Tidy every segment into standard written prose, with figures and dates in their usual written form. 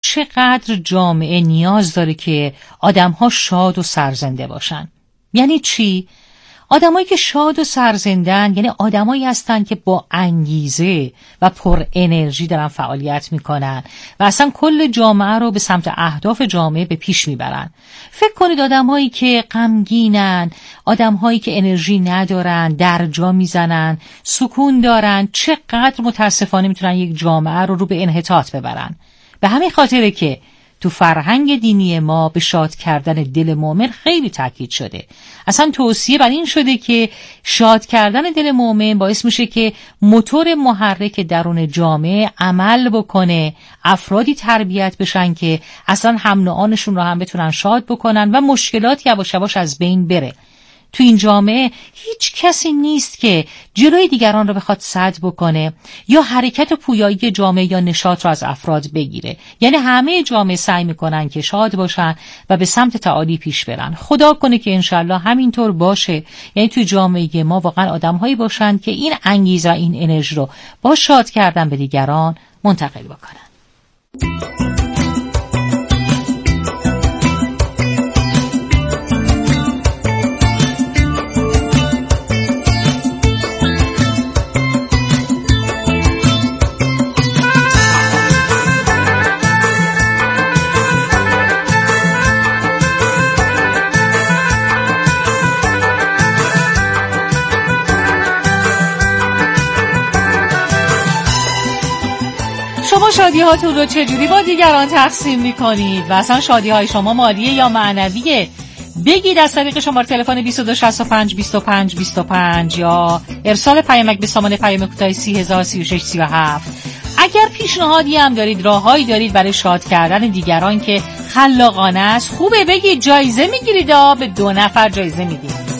چقدر جامعه نیاز داره که آدم‌ها شاد و سرزنده باشن. یعنی چی؟ آدمایی که شاد و سرزندن یعنی آدمایی هستن که با انگیزه و پر انرژی دارن فعالیت میکنن و اصلا کل جامعه رو به سمت اهداف جامعه به پیش میبرن. فکر کنید آدمایی که غمگینن، آدمهایی که انرژی ندارن، درجا میزنن، سکون دارن، چقدر متاسفانه میتونن یک جامعه رو به انحطاط ببرن. به همین خاطره که تو فرهنگ دینی ما به شاد کردن دل مؤمن خیلی تاکید شده. اصلا توصیه بر این شده که شاد کردن دل مؤمن باعث میشه که موتور محرک درون جامعه عمل بکنه، افرادی تربیت بشن که اصلا هم نوعانشون رو هم بتونن شاد بکنن و مشکلات یواش یواش از بین بره. تو این جامعه هیچ کسی نیست که جلوی دیگران رو بخواد سد بکنه یا حرکت پویایی جامعه یا نشاط رو از افراد بگیره. یعنی همه جامعه سعی میکنن که شاد باشن و به سمت تعالی پیش برن. خدا کنه که انشالله همینطور باشه. یعنی توی جامعه ما واقعا آدم‌هایی باشن که این انگیزه، این انرژی رو با شاد کردن به دیگران منتقل بکنن. شما شادی هاتون رو چجوری با دیگران تقسیم میکنید و اصلا شادی های شما مالیه یا معنویه؟ بگید از طریق شماره تلفن 2265 25 25 یا ارسال پیامک به سامان پیام کوتاه 3036 37. اگر پیشنهادی هم دارید، راههایی دارید برای شاد کردن دیگران که خلاقانه است، خوبه بگید. جایزه میگیرید، به 2 نفر جایزه میدید.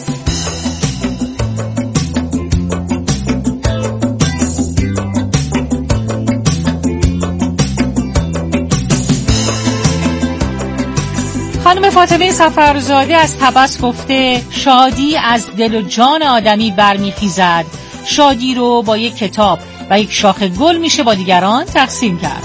خانم فاطمه سفرزاده از طبس گفته شادی از دل و جان آدمی برمیخیزد. شادی رو با یک کتاب و یک شاخه گل میشه با دیگران تقسیم کرد.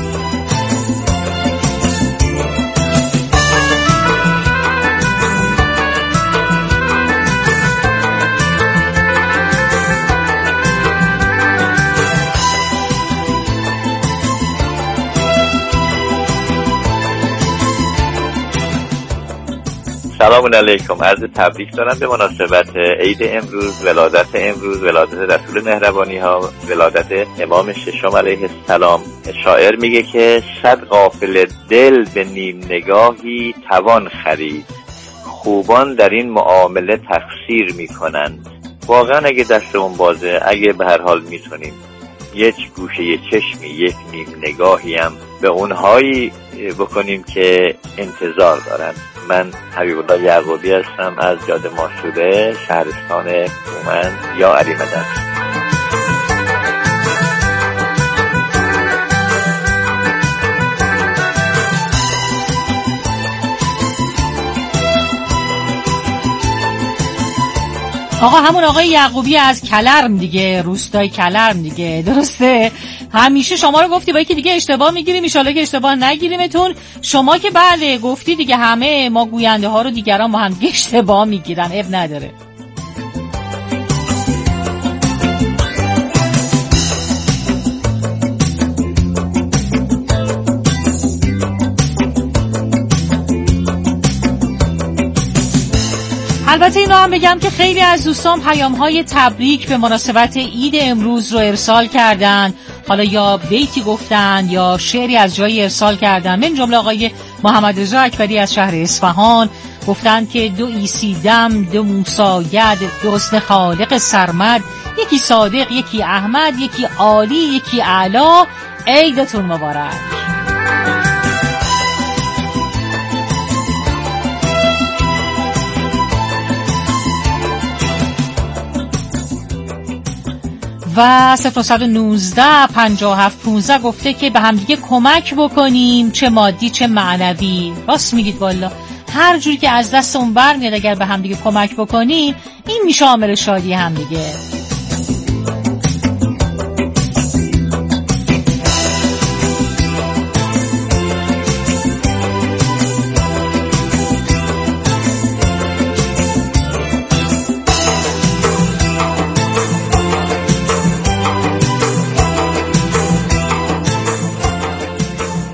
سلام علیکم. عرض تبریک دارم به مناسبت عید امروز، ولادت امروز، ولادت رسول مهربانی ها، ولادت امام ششم علیه السلام. شاعر میگه که 100 غافل دل به نیم نگاهی توان خرید، خوبان در این معامله تقصیر میکنند. واقعا اگه دستمون بازه، اگه به هر حال میتونیم یک گوشه چشمی، یک نیم نگاهی هم به اونهایی بکنیم که انتظار دارن. من حبیب الله یعقوبی هستم از جاده ماشوره، شهرستان هومن یا علی مدد. آقا همون آقای یعقوبی از کلرم دیگه، روستای کلرم دیگه، درسته؟ همیشه شما رو گفتی با یکی دیگه اشتباه میگیریم، ان شاءالله که اشتباه نگیریمتون. شما که بله گفتی دیگه، همه ما گوینده ها رو دیگران با هم دیگه اشتباه میگیرن، اب نداره. البته اینو هم بگم که خیلی از دوستان پیام‌های تبریک به مناسبت عید امروز رو ارسال کردن. حالا یا بیتی گفتن یا شعری از جایی ارسال کردن. من جمله آقای محمد رضا اکبری از شهر اصفهان گفتن که 2 عیسی دم، 2 موسی ید، 2 حسن خالق سرمد، یکی صادق، یکی احمد، یکی عالی، یکی اعلی. عیدتون مبارک. و 019 57 15 گفته که به هم دیگه کمک بکنیم، چه مادی چه معنوی. راست میگید والا، هر جوری که از دستمون برمیاد اگر به هم دیگه کمک بکنیم، این میشه عامل شادی هم دیگه.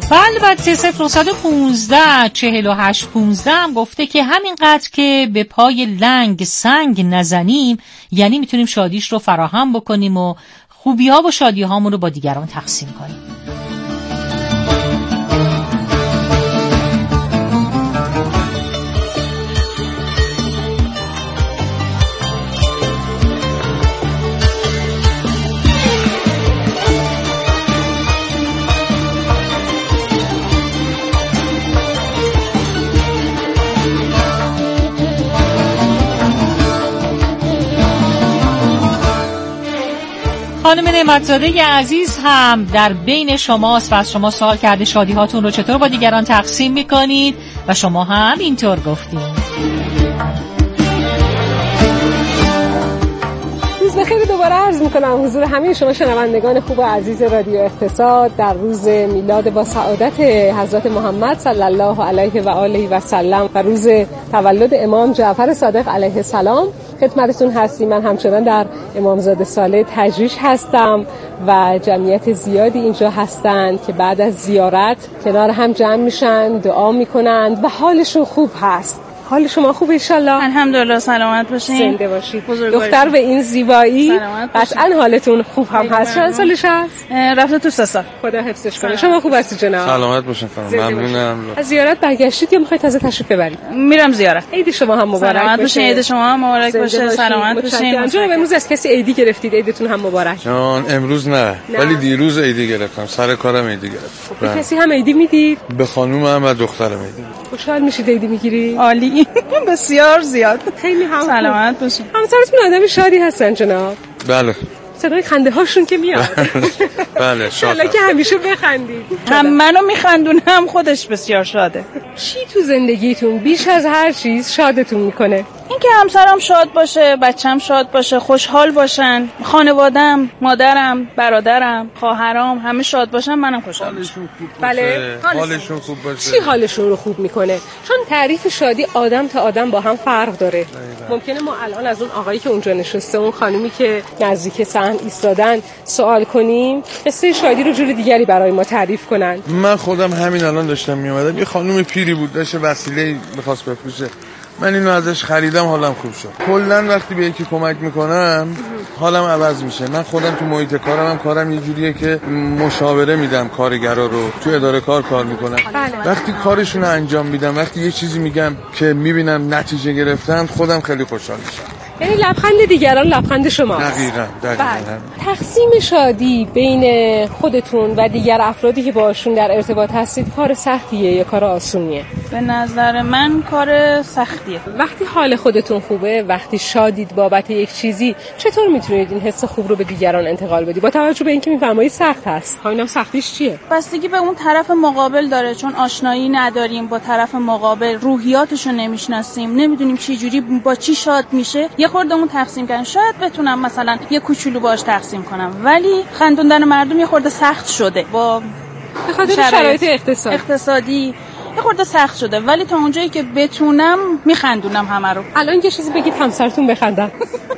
و البته 0915 48 15 هم گفته که همینقدر که به پای لنگ سنگ نزنیم، یعنی میتونیم شادیش رو فراهم بکنیم و خوبی ها و شادی هامون رو با دیگران تقسیم کنیم. خانم نعمتزاده عزیز هم در بین شماست و از شما سوال کرده شادی هاتون رو چطور با دیگران تقسیم میکنید و شما هم اینطور گفتید. روز بخیر دوباره عرض میکنم حضور همه شما شنوندگان خوب و عزیز رادیو اقتصاد در روز میلاد با سعادت حضرت محمد صلی الله علیه و آله و سلم و روز تولد امام جعفر صادق علیه السلام خدمتتون هستیم. من همچنان در امامزاده ساله تجریش هستم و جمعیت زیادی اینجا هستند که بعد از زیارت کنار هم جمع میشن، دعا میکنند و حالشون خوب هست. حال شما خوبه انشالله؟ الحمدلله. سلامت باشین. زنده باشید. دختر به این زیبایی قطعا حالتون خوب هم هست. چند سالش هست؟ رفته تو 3 سال. خدا حفظش کنه. شما خوب هستی جناب؟ سلامت باشین خانم. ممنونم. از زیارت برگشتید یا میخواید تازه تشریف ببرید؟ میرم زیارت. عید شما هم مبارک باشه. سلامت باشین. عید شما هم مبارک باشه. سلامت باشین. جناب امروز از کسی عیدی گرفتید؟ عیدتون هم مبارک. جان امروز نه. ولی دیروز عیدی گرفتم. سر کارم عیدی گرفتم. به کسی هم عیدی میدید؟ به خانومم و دخترم عیدی. خوشحال میشید عیدی میگیری؟ عالی. بسیار زیاد. خیلی هم سلامت باشین. همسرتون آدم شادی هستن جناب؟ بله. صدای خنده هاشون که میاد. بله شاده. که همیشه بخندید. هم منو میخندونه هم خودش بسیار شاده. چی تو زندگیتون بیش از هر چیز شادتون میکنه؟ اینکه همسرم شاد باشه، بچه‌م شاد باشه، خوشحال باشن، خانواده‌ام، مادرم، برادرم، خواهرام همه شاد باشن، منم خوشحال باشم. بله، حالشون خوب باشه. چی حالشون رو خوب میکنه؟ چون تعریف شادی آدم تا آدم با هم فرق داره. ممکنه ما الان از اون آقایی که اونجا نشسته، اون خانومی که نزدیک صحن ایستادن سوال کنیم، قصه شادی رو جور دیگری برای ما تعریف کنن. من خودم همین الان داشتم میومدم، یه خانم پیری بود داشت وسیله می‌خواست بفروشه. من اینو ازش خریدم، حالم خوب شد. کلا وقتی به یکی کمک میکنم حالم عوض میشه. من خودم تو محیط کارم یه جوریه که مشاوره میدم کارگرا رو، تو اداره کار میکنم. وقتی کارشون رو انجام میدم، وقتی یه چیزی میگم که میبینم نتیجه گرفتن، خودم خیلی خوشحال میشم. یعنی لبخند دیگران لبخند شماست. دقیقاً. تقسیم شادی بین خودتون و دیگر افرادی که باشون در ارتباط هستید کار سختیه یا کار آسونیه؟ به نظر من کار سختیه. وقتی حال خودتون خوبه، وقتی شادید بابت یک چیزی، چطور میتونید این حس خوب رو به دیگران انتقال بدید؟ با توجه به اینکه میفرمایید سخت هست. همینم سختیش چیه؟ بستگی به اون طرف مقابل داره، چون آشنایی نداریم با طرف مقابل، روحیاتشو نمیشناسیم، نمیدونیم چه جوری با چی شاد میشه. خورده اون تقسیم کردن شاید بتونم مثلا یه کوچولو باش تقسیم کنم، ولی خندوندن مردم یه خورده سخت شده با شرایط اقتصادی یه خورده سخت شده، ولی تا اونجایی که بتونم میخندونم همه رو. الان یه چیزی بگید همسرتون بخندن.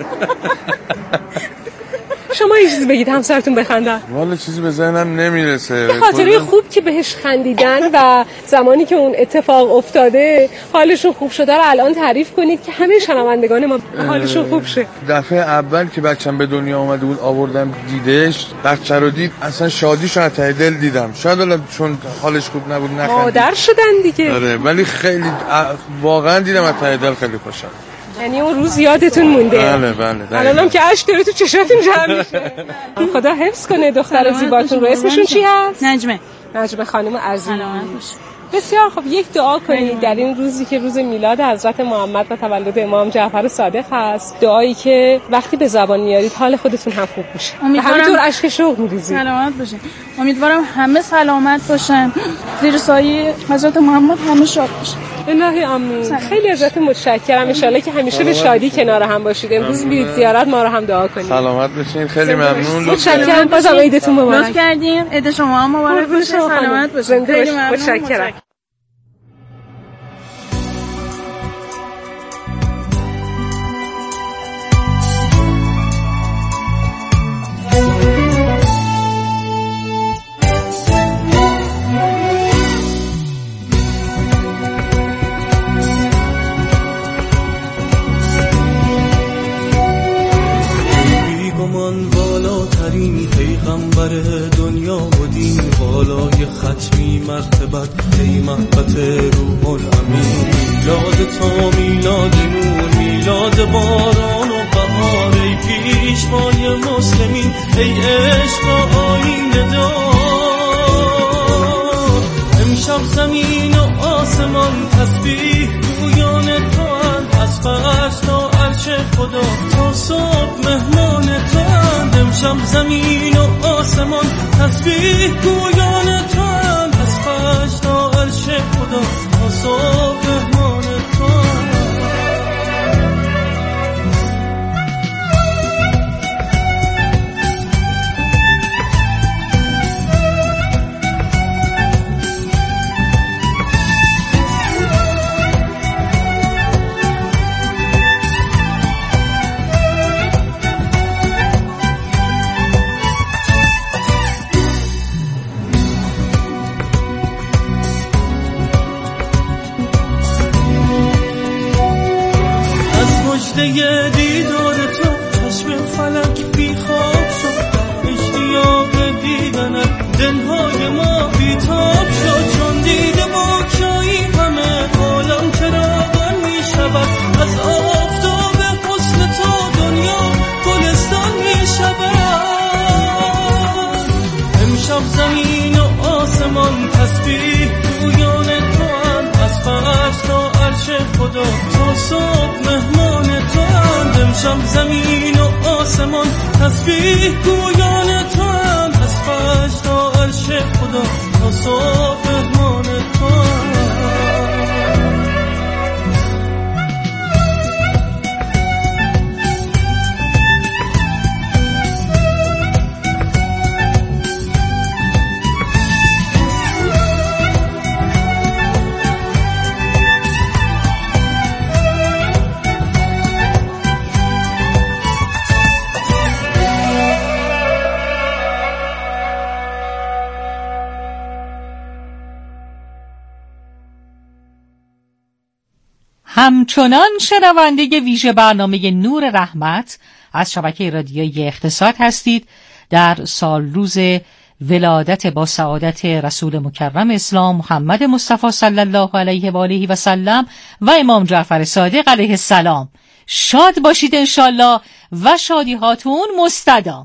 شما یه چیزی بگید همسرتون بخندن. والا چیزی به ذهنم نمیرسه. به خاطر خوب که بهش خندیدن و زمانی که اون اتفاق افتاده حالشون خوب شده رو الان تعریف کنید که همه شنوندگان ما حالشون خوب شه. دفعه اول که بچه‌م به دنیا اومده بود آوردم دیدش، بچه رو دید، اصلا شادیشو از ته دل دیدم. شاید الان چون حالش خوب نبود نخندید. مادر شدن دیگه. آره ولی خیلی واقعا دیدم از ته دل خیلی خوشحال. یعنی اون روز یادتون مونده. بله. الانم که اشک داره تو چشاتون جمع میشه. خدا حفظ کنه دختر زیباتون رو. اسمشون چی هست؟ نجمه خانم عزیز. بسیار خب، یک دعا کنید در این روزی که روز میلاد حضرت محمد و تولد امام جعفر صادق هست. دعایی که وقتی به زبان میارید حال خودتون هم خوب بشه. همینطور اشک شوق میریزید. سلامت باشین. امیدوارم همه سلامت باشن، زیر سایه حضرت محمد همه شاد باشن. الهی آمین. خیلی ازتون متشکرم. ان شاءالله که همیشه به شادی کنار هم باشید. امروز میرید زیارت، ما رو هم دعا کنید. سلامت باشین. خیلی ممنون. متشکرم. بازم عیدتون مبارک. لطف کردیم. عید شما هم مبارک باشه. سلامت باشین. خیلی ممنون. متشکرم. شود ای محبت روح الامین. میلاد تا میلاد نور، میلاد باران و بهار، ای پیشوای مسلمین، ای عشق آیین دار. امشب زمین و آسمان تسبیح گویان تو اند، از فرش تا عرش خدا تا صبح مهمان تو اند. امشب زمین و آسمان تسبیح گویان تو اند، از فرش تا عرش خدا تا صبح مهمان تو اند. مجده دیدار تو چشم فلک بیخواب شد، اشتیاق دیدنت دلهای ما بیتاب شد. چون دیده ما کیایی همه عالم چراغان می شود، از آفتاب حسن تو دنیا گلستان می شود. امشب زمین و آسمان تسبیح گویان تو اند، از فرش تا عرش خدا تا صبح مهمان تو اند. امشب زمین و آسمان تسبیح گویان تو اند، از فرش تا عرش خدا تا صبح مهمان تو اند. همچنان شنونده ویژه برنامه نور رحمت از شبکه رادیویی اقتصاد هستید. در سال روز ولادت با سعادت رسول مکرم اسلام محمد مصطفی صلی الله علیه و آله و سلم و امام جعفر صادق علیه السلام شاد باشید انشالله و شادی هاتون مستدام.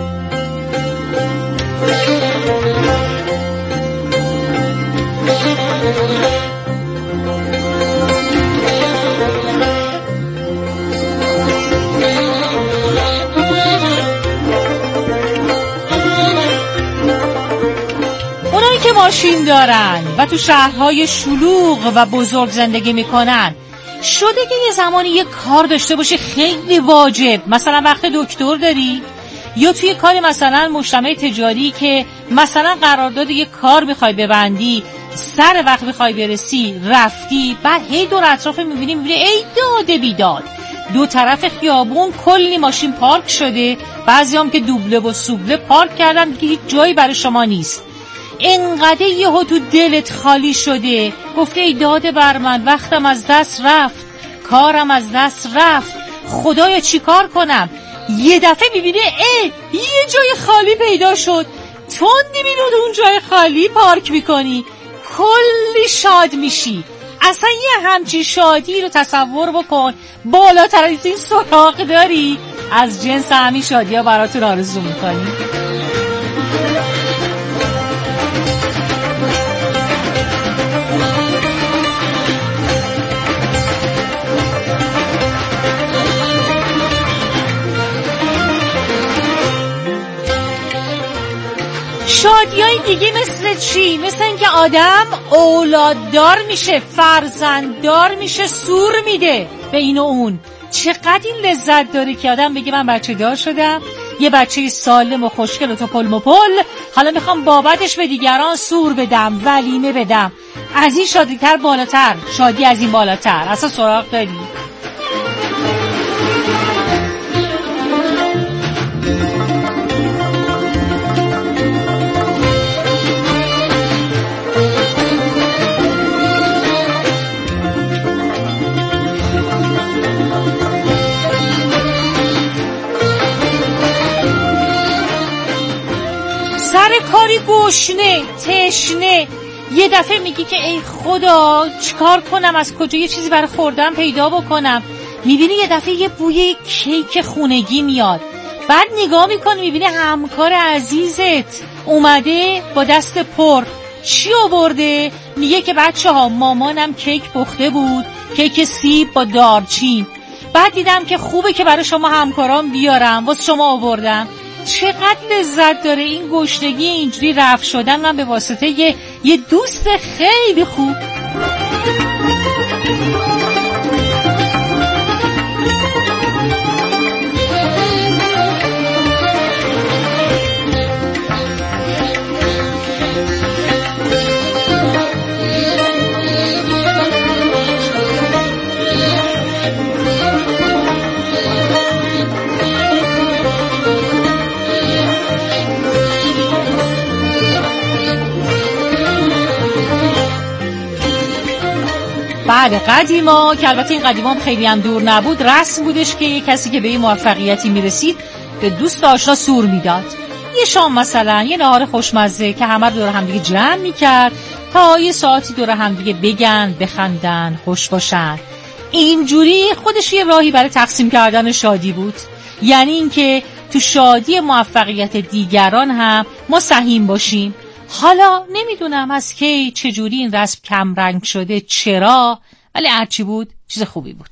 که ماشین دارن و تو شهرهای شلوغ و بزرگ زندگی میکنن، شده که یه زمانی یه کار داشته باشه خیلی واجب، مثلا وقت دکتر داری، یا توی کار مثلا مجتمع تجاری که مثلا قرارداد یه کار میخوای ببندی، سر وقت میخوای برسی، رفتی، بعد هی دور اطراف میبینی ای داده بیداد، دو طرف خیابون کلی ماشین پارک شده، بعضی هم که دوبله و سوبله پارک کردن که هیچ جایی برای شما نیست. اینقدر یهو تو دلت خالی شده، گفته ای داده بر من، وقتم از دست رفت، کارم از دست رفت، خدایا چی کار کنم؟ یه دفعه میبینه یه جای خالی پیدا شد، تندی میرود اون جای خالی پارک میکنی، کلی شاد میشی. اصلا یه همچی شادی رو تصور بکن، بالاتر از این سراغ داری؟ از جنس همین شادی ها براتون آرزو میکنی. شادیای دیگه مثل چی؟ مثل اینکه آدم اولاددار میشه، فرزنددار میشه، سور میده به این و اون. چقدر این لذت داره که آدم بگه من بچه دار شدم، یه بچه سالم و خوشگل و توپل مپل، حالا میخوام بابتش به دیگران سور بدم، ولیمه بدم. از این شادیتر بالاتر، شادی از این بالاتر اصلا سراغ داری؟ سر کاری گشنه، تشنه، یه دفعه میگی که ای خدا چیکار کنم، از کجا یه چیزی برای خوردن پیدا بکنم. میبینی یه دفعه یه بوی کیک خونگی میاد، بعد نگاه میکنی میبینی همکار عزیزت اومده با دست پر. چی آورده؟ میگه که بچه‌ها مامانم کیک پخته بود، کیک سیب با دارچین. بعد دیدم که خوبه که برای شما همکاران بیارم، واسه شما آوردم. چقدر لذت داره این گشنگی اینجوری رفع شدن من به واسطه یه دوست خیلی خوب. بله قدیما، که البته این قدیما هم خیلی هم دور نبود، رسم بودش که کسی که به این موفقیتی میرسید به دوست آشنا سور میداد. یه شام مثلا، یه نهار خوشمزه که همه دور هم دیگه جمع میکرد تا یه ساعتی دور هم دیگه بگن، بخندن، خوش باشن. اینجوری خودش یه راهی برای تقسیم کردن شادی بود. یعنی اینکه تو شادی موفقیت دیگران هم ما سهیم باشیم. حالا نمیدونم از کی چجوری این رسم کم رنگ شده، چرا، ولی هرچی بود چیز خوبی بود.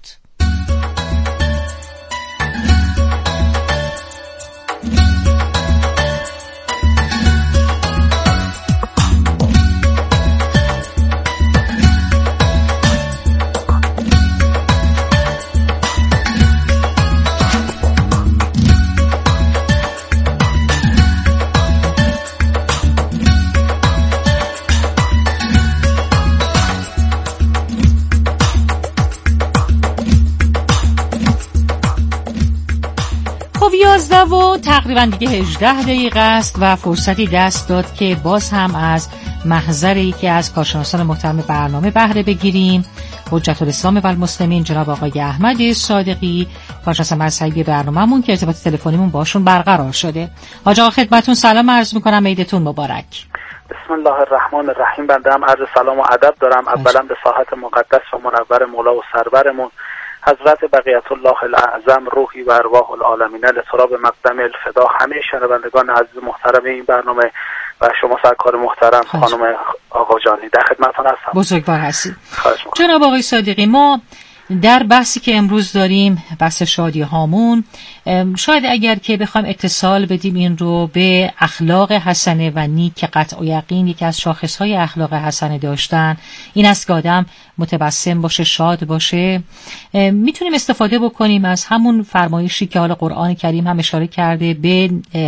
و تقریبا دیگه 18 دقیقه است و فرصتی دست داد که باز هم از محضر یکی از کارشناسان محترم برنامه بهره بگیریم. حجت الاسلام و المسلمین جناب آقای احمد صادقی، کارشناس مذهبی برنامه‌مون که ارتباط تلفنیمون باشون برقرار شده. حاج آقا خدمتتون سلام عرض می‌کنم، عیدتون مبارک. بسم الله الرحمن الرحیم. بنده هم عرض سلام و ادب دارم اولا به ساحت مقدس و منور مولا و سرورمون حضرت بقیت الله الاعظم روحی و ارواح العالمین لتراب مقدم الفدا، همه شنوندگان عزیز محترم این برنامه و شما سرکار محترم خانم آقا جانی در خدمتتون هستم. بزرگوار هستید جناب آقای صادقی. ما در بحثی که امروز داریم، بحث شادی هامون، شاید اگر که بخوایم اتصال بدیم این رو به اخلاق حسنه و نیک که قطع و یقین یکی از شاخصهای اخلاق حسنه داشتن این است که آدم متبسم باشه، شاد باشه، میتونیم استفاده بکنیم از همون فرمایشی که حالا قرآن کریم هم اشاره کرده به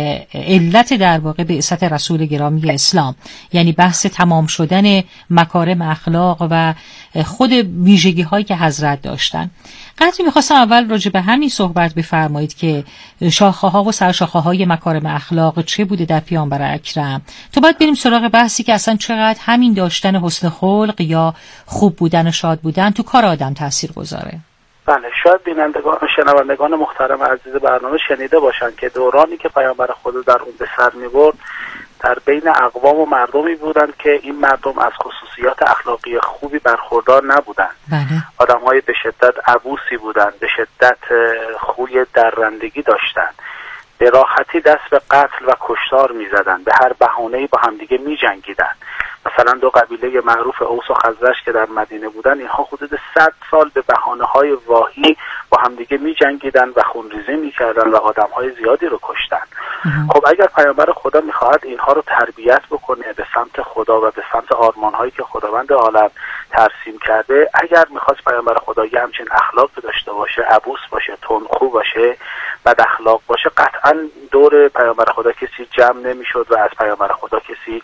علت در واقع بعثت رسول گرامی اسلام، یعنی بحث تمام شدن مکارم اخلاق و خود ویژگی هایی که حضرت داشتن. قدری میخواستم اول راجع به همین صحبت بفرمایید که شاخه ها و سرشاخه های مکارم اخلاق چه بوده در پیامبر اکرم، تو بعد بریم سراغ بحثی که اصلا چقدر همین داشتن حسن خلق یا خوب بودن و شاد بودن تو کار آدم تأثیر گذاره. بله، شاید بینندگان و شنوندگان محترم عزیز برنامه شنیده باشن که دورانی که پیامبر خدا در اون به سر میبرد در بین اقوام و مردمی بودند که این مردم از خصوصیات اخلاقی خوبی برخوردار نبودند. بله. آدم‌های به شدت عبوسی بودند، به شدت خوی درندگی داشتند، به راحتی دست به قتل و کشتار می‌زدند، به هر بهانه‌ای با همدیگه می‌جنگیدند. مثلا دو قبیله معروف اوس و خزرج که در مدینه بودن، اینها حدود 100 سال به بهانه‌های واهی با همدیگه می‌جنگیدند و خونریزی می‌کردند و آدم‌های زیادی رو کشتند. خب اگر پیامبر خدا می‌خواهد اینها رو تربیت بکنه به سمت خدا و به سمت آرمان‌هایی که خداوند عالم ترسیم کرده، اگر می‌خواست پیامبر خدا یه همچین اخلاق داشته باشه، عبوس باشه، تندخو باشه، بد اخلاق باشه، قطعاً دور پیامبر خدا کسی جمع نمی‌شد و از پیامبر خدا کسی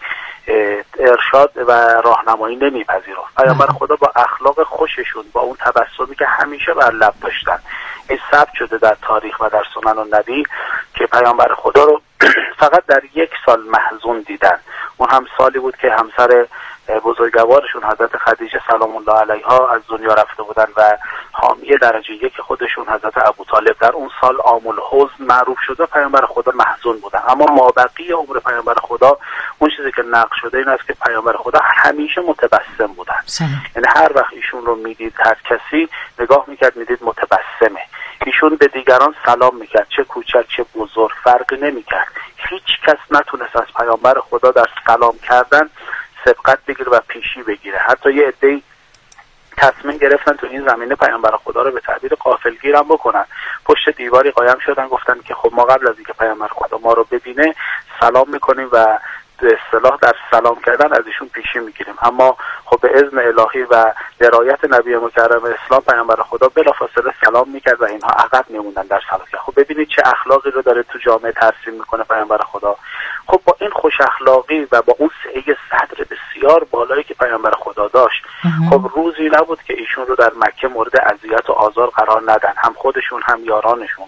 ارشاد و راهنمایی نمیپذیرفت. پیامبر خدا با اخلاق خوششون، با اون تبسمی که همیشه بر لب داشتن، این ثبت شده در تاریخ و در سنن النبی که پیامبر خدا رو فقط در 1 سال محزون دیدن. اون هم سالی بود که همسر بزرگوارشون حضرت خدیجه سلام الله علیها از دنیا رفته بودن و حامی درجه یک خودشون حضرت ابوطالب در اون سال عام الحزن معروف شده، پیامبر خدا محزون بودن. اما مابقی عمر پیامبر خدا اون چیزی که نقل شده این است که پیامبر خدا همیشه متبسم بودن. یعنی هر وقت ایشون رو میدید، هر کسی نگاه میکرد میدید متبسمه. ایشون به دیگران سلام میکرد، چه کوچک چه بزرگ فرقی نمیکرد. هیچ کس نتونست از پیامبر خدا در سلام کردن سبقت بگیره و پیشی بگیره. حتی یه عده‌ای تصمیم گرفتن تو این زمینه پیامبر خدا رو به تعبیر غافلگیر هم بکنن. پشت دیواری قایم شدن، گفتن که خب ما قبل از اینکه پیامبر خدا ما رو ببینه سلام میکنیم و به اصطلاح در سلام کردن از ایشون پیشی میگیریم. اما خب به اذن الهی و درایت نبی مکرم اسلام پیامبر خدا بلافاصله سلام میکرد و اینها عقب میموندن در سلام. خب ببینید چه اخلاقی رو داره تو جامعه ترسیم میکنه پیامبر خدا. خب با این خوش اخلاقی و با اون سعی صدر بسیار بالایی که پیامبر خدا داشت، خب روزی نبود که ایشون رو در مکه مورد اذیت و آزار قرار ندن، هم خودشون هم یارانشون.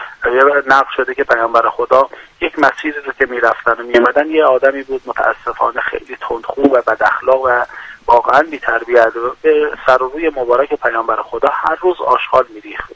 نقل شده که پیامبر خدا یک مسیری رو که میرفتن و میامدن یه آدمی بود متاسفانه خیلی تندخو و بد اخلاق و واقعا بی تربیت، به سر و روی مبارک پیامبر خدا هر روز آشغال میریخت،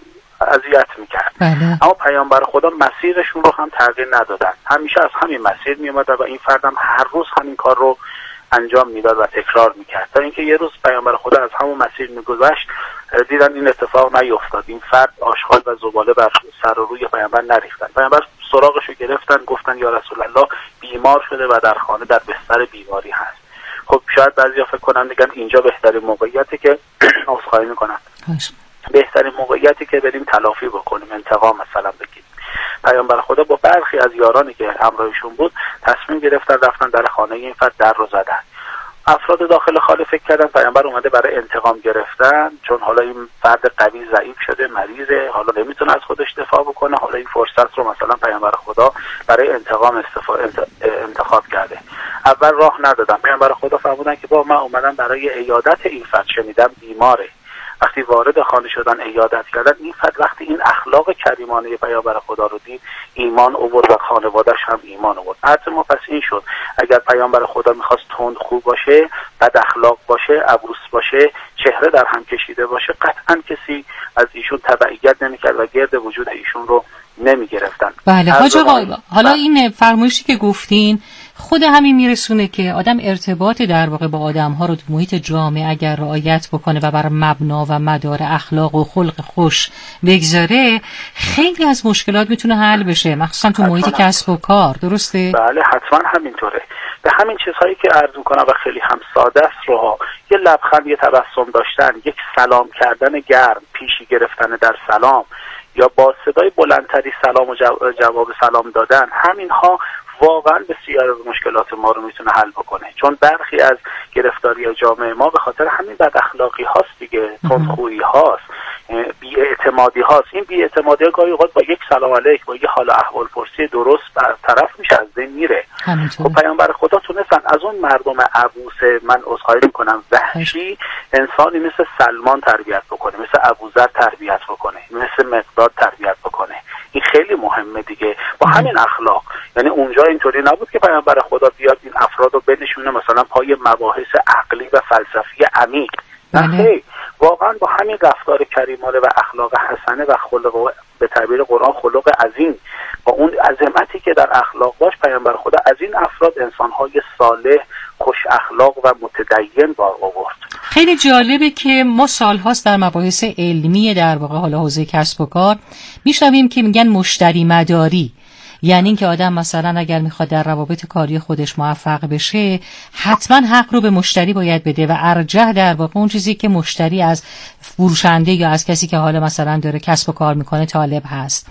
اذیت میکرد. اما پیامبر خدا مسیرشون رو هم تغییر ندادن، همیشه از همین مسیر میامدن و این فرد هم هر روز همین کار رو انجام میداد و تکرار میکرد تا اینکه یه روز پیامبر خدا از همون مسیر میگذشت، دیدن این اتفاق نیفتاد، این فرد آشغال و زباله بر سر و روی پیامبر نریختن. پیامبر سراغش رو گرفتن، گفتن یا رسول الله بیمار شده و در خانه در بستر بیماری هست. خب شاید بعضیا فکر کنن دیگه اینجا بهترین موقعیتی که عذرخواهی میکنن، بهترین موقعیتی که بریم تلافی بکنیم، انتقام مثلا بگیریم. پیامبر خدا با برخی از یارانی که همراهشون بود تصمیم گرفتن رفتن در خانه این فرد در رو زدن. افراد داخل خانه فکر کردن پیامبر اومده برای انتقام گرفتن، چون حالا این فرد قوی ضعیف شده، مریضه، حالا نمیتونه از خودش دفاع بکنه، حالا این فرصت رو مثلا پیامبر خدا برای انتقام انتخاب کرده. اول راه ندادن، پیامبر خدا فرمودن که با من اومدم برای عیادت این فرد، شنیدم بیماره. وقتی وارد خانه شدن عیادت کردن، این فرد وقتی این اخلاق کریمانه پیامبر خدا رو دید ایمان آورد و خانواده‌اش هم ایمان آورد. عرض ما پس این شد اگر پیامبر خدا میخواست تند خوب باشه، بد اخلاق باشه، عبوس باشه، چهره در هم کشیده باشه، قطعا کسی از ایشون تبعیت نمیکرد و گرد وجود ایشون رو نمیگرفتن. بله حاج آقا، حالا این فرمایشی که گفتین خود همین میرسونه که آدم ارتباط در واقع با آدم‌ها رو تو محیط جامعه اگر رعایت بکنه و بر مبنا و مدار اخلاق و خلق خوش بگذاره، خیلی از مشکلات میتونه حل بشه، مخصوصا تو محیط کسب و کار. درسته؟ بله حتما همینطوره. به همین چیزهایی که عرض می‌کنم و خیلی هم ساده است رو، یه لبخند، یه تبسم داشتن، یک سلام کردن گرم، پیشی گرفتن در سلام یا با صدای بلندتری سلام و جواب سلام دادن، همینها واقعا بسیار از مشکلات ما رو میتونه حل بکنه. چون برخی از گرفتاری جامعه ما به خاطر همین بد اخلاقی هاست دیگه، تندخویی هاست، بی‌اعتمادی هاست. این بی‌اعتمادی گاهی اوقات با یک سلام علیک، با یک حال احوال پرسی درست برطرف میشه، از بین میره. خب پیامبر خدا تونستن از اون مردم عبوس، من عذرخواهی میکنم، وحشی، انسانی مثل سلمان تربیت بکنه، مثل ابوذر تربیت بکنه، مثل مقداد تربیت بکنه. این خیلی مهمه دیگه، با همین اخلاق. یعنی اونجا اینطوری نبود که پیامبر خدا بیاد این افراد رو بنشونه مثلا پای مباحث عقلی و فلسفی عمیق. نه، واقعا با همین رفتار کریمانه و اخلاق حسنه و خلق، به تعبیر قرآن خلق عظیم، با اون عظمتی که در اخلاق باش، پیامبر خدا از این افراد انسان‌های صالح، خوش اخلاق و متدین بار آورد. خیلی جالبه که ما سال‌هاست در مباحث علمی در واقع حالا حوزه کسب و کار میشنویم که میگن مشتری مداری، یعنی اینکه آدم مثلا اگر میخواد در روابط کاری خودش موفق بشه حتما حق رو به مشتری باید بده و ارجح در واقع اون چیزی که مشتری از فروشنده یا از کسی که حالا مثلا داره کسب و کار میکنه طالب هست.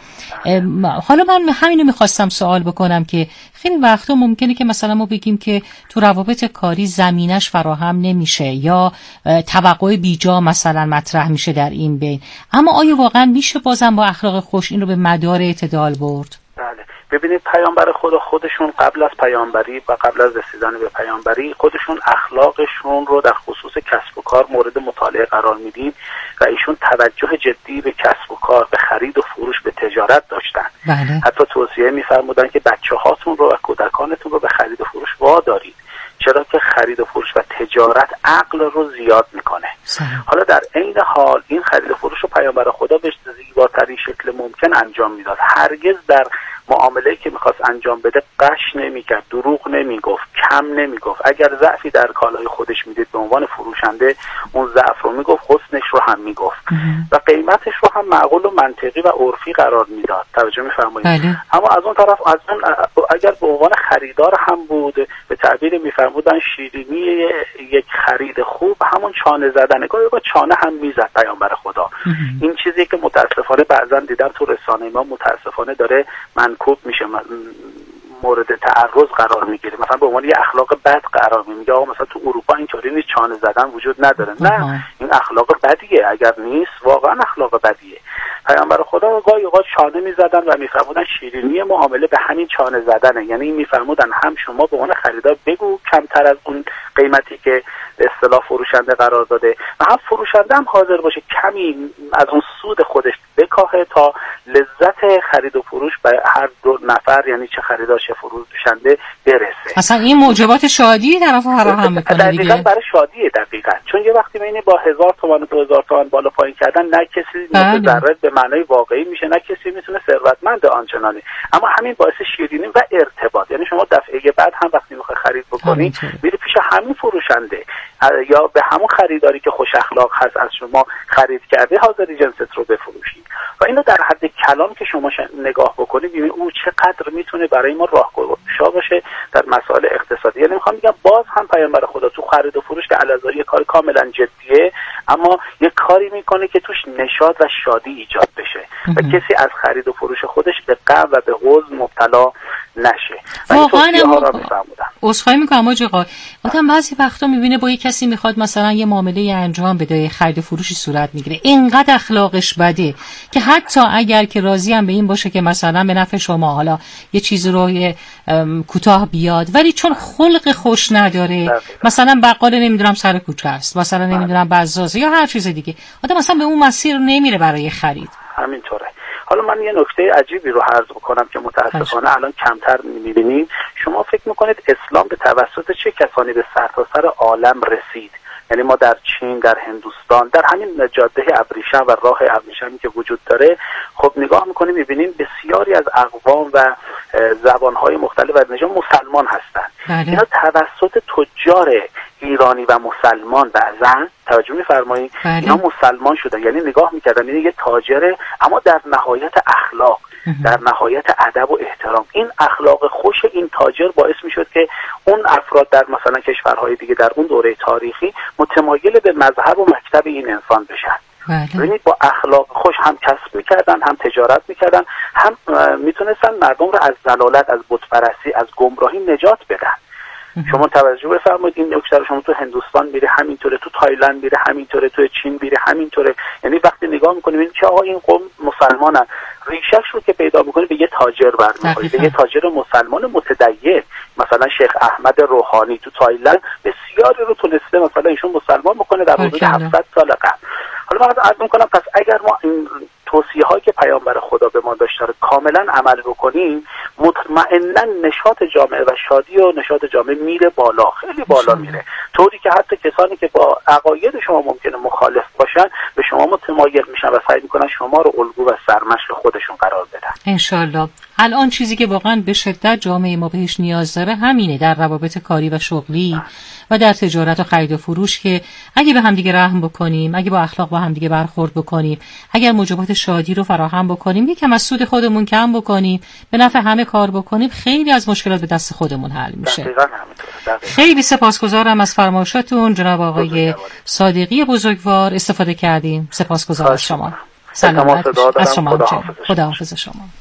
حالا من همینو میخواستم سوال بکنم که خیلی وقتا ممکنه که مثلا ما بگیم که تو روابط کاری زمینش فراهم نمیشه یا توقع بیجا مثلا مطرح میشه در این بین، اما آیا واقعا میشه بازم با اخلاق خوش این رو به مدار اعتدال برد؟ بله. ببینید پیامبر خدا خودشون قبل از پیامبری و قبل از رسیدن به پیامبری خودشون اخلاقشون رو در خصوص کسب و کار مورد مطالعه قرار میدیم و ایشون توجه جدی به کسب و کار، به خرید و فروش، به تجارت داشتن. بله. حتی توصیه می‌فرمودن که بچه‌هاتون رو و کودکانتون رو به خرید و فروش وادارید، چرا که خرید و فروش و تجارت عقل رو زیاد میکنه. حالا در عین حال این خرید و فروش رو پیامبر خدا به زیباترین شکل ممکن انجام میداد. هرگز در معامله‌ای که میخواست انجام بده قش نمیکرد، دروغ نمیگفت، کم نمیگفت. اگر ضعفی در کالای خودش میدید به عنوان فروشنده اون ضعف رو میگفت، حسنش رو هم میگفت و قیمتش رو هم معقول و منطقی و عرفی قرار میداد. توجه میفرمایید؟ اما از اون طرف اگر به عنوان خریدار هم بود، به تعبیر میفرمودن شیرینی یک خرید خوب همون چانه زدنه. گاهی با چانه هم میزد پیامبر خدا. این چیزی که متاسفانه بعضا دیدم تو رسانه ما متاسفانه داره منکوب میشه، مورد تعرض قرار میگیره، مثلا به عنوان یه اخلاق بد قرار میگه. آقا مثلا تو اروپا اینطوری نیست، چانه زدن وجود نداره. نه، این اخلاق بدیه. اگر نیست واقعا اخلاق بدیه. پیامبر خدا گاهی اوقات چانه میزدن و میفرمودن شیرینی معامله به همین چانه زدنه. یعنی میفرمودن هم شما به عنوان خریدار بگو کمتر از اون قیمتی که به اصطلاح فروشنده قرار داده و هم فروشنده هم حاضر باشه کمی از اون سود خودش بکاهه تا لذت خرید و فروش به هر دو نفر، یعنی چه خریدار چه فروشنده، برسه. اصلا این موجبات شادی طرف فراهم میکنه دیگه. دقیقاً برای شادیه. دقیقاً چون یه وقتی ببینید با 1000 تومان و 2000 تومان بالا پایین کردن نه کسی متضرر به معنای واقعی میشه، نه کسی میتونه ثروتمند آنچنانی. اما همین باعث شیرینی و ارتباط، یعنی شما دفعه بعد هم وقتی میخوای خرید بکنی میری پیش همین فروشنده یا به همون خریداری که خوش اخلاق هست از شما خرید کرده حاضری جنست رو بفروشی. و اینو در حد کلام که شما نگاه بکنید ببینید او چقدر میتونه برای ما راهگشا باشه در مسائل اقتصادی. یعنی میخوام بگم باز هم پیامبر خدا تو خرید و فروش که علاوه یه کار کاملا جدیه، اما یه کاری میکنه که توش نشاط و شادی ایجاد بشه و کسی از خرید و فروش خودش به غم و به حزن مبتلا نشه. واقعا عذرخواهی میکنم آقا جقا، آدم بعضی وقتا میبینه با یه کسی میخواد مثلا یه معامله انجام بده، خرید و فروشی صورت میگیره، اینقدر اخلاقش بده که حتی اگر که راضی هم به این باشه که مثلا به نفع شما حالا یه چیزی رو کوتاه بیاد، ولی چون خلق خوش نداره، مثلا بقال نمیدونم سر کوچه است، مثلا نمیدونم بزازه یا هر چیز دیگه، آدم مثلا به اون مسیر نمیره برای خرید. همینطوره. حالا من یه نکته عجیبی رو عرض بکنم که متاسفانه الان کمتر می‌بینیم. شما فکر می‌کنید اسلام به توسط چه کسانی به سرتاسر عالم رسید؟ یعنی ما در چین، در هندوستان، در همین جاده ابریشم و راه ابریشمی که وجود داره، خب نگاه می‌کنیم می‌بینیم بسیاری از اقوام و زبان‌های مختلف و نژاد مسلمان هستند. اینا توسط تجار ایرانی و مسلمان بعضن توجه می‌فرمایید اینا مسلمان شدن. یعنی نگاه می‌کردن این یه تاجره اما در نهایت اخلاق، در نهایت ادب و احترام. این اخلاق خوش این تاجر باعث میشد که اون افراد در مثلا کشورهای دیگه در اون دوره تاریخی متمایل به مذهب و مکتب این انسان بشن. ببینید با اخلاق خوش هم کسب میکردن، هم تجارت میکردن، هم میتونستن مردم رو از ضلالت، از بتپرستی، از گمراهی نجات بدن. شما توجه بفرمایید این نکته رو شما تو هندوستان میره همینطوره، تو تایلند میره همینطوره، تو چین میره همینطوره. یعنی وقتی نگاه میکنید ببینید که آقا این قوم مسلمانن، ریشش رو که پیدا میکنید به یه تاجر برمیخورید، به یه تاجر مسلمان متدین. مثلا شیخ احمد روحانی تو تایلند بسیاری رو تونسته مثلا ایشون مسلمان بکنه در حدود 700 سال قبل. حالا من عرض میکنم پس اگر ما این توصیه هایی که پیامبر خدا به ما داشته رو کاملا عمل بکنیم، مطمئنا نشاط جامعه و شادی و نشاط جامعه میره بالا، خیلی بالا میره، طوری که حتی کسانی که با عقاید شما ممکنه مخالف باشن به شما متمایل میشن و سعی میکنن شما رو الگو و سرمشق خودشون قرار بدن. انشالله. الان چیزی که واقعا به شدت جامعه ما بهش نیاز داره همینه، در روابط کاری و شغلی و در تجارت و خرید و فروش، که اگه به همدیگه رحم بکنیم، اگه با اخلاق با همدیگه برخورد بکنیم، اگر موجبات شادی رو فراهم بکنیم، یکم از سود خودمون کم بکنیم، به نفع همه کار بکنیم، خیلی از مشکلات به دست خودمون حل میشه. خیلی سپاسگزارم از فرمایشاتون جناب آقای صادقی بزرگوار، استفاده کردیم. سپاسگزارم از شما. سلامت از شما. خداحافظ شما.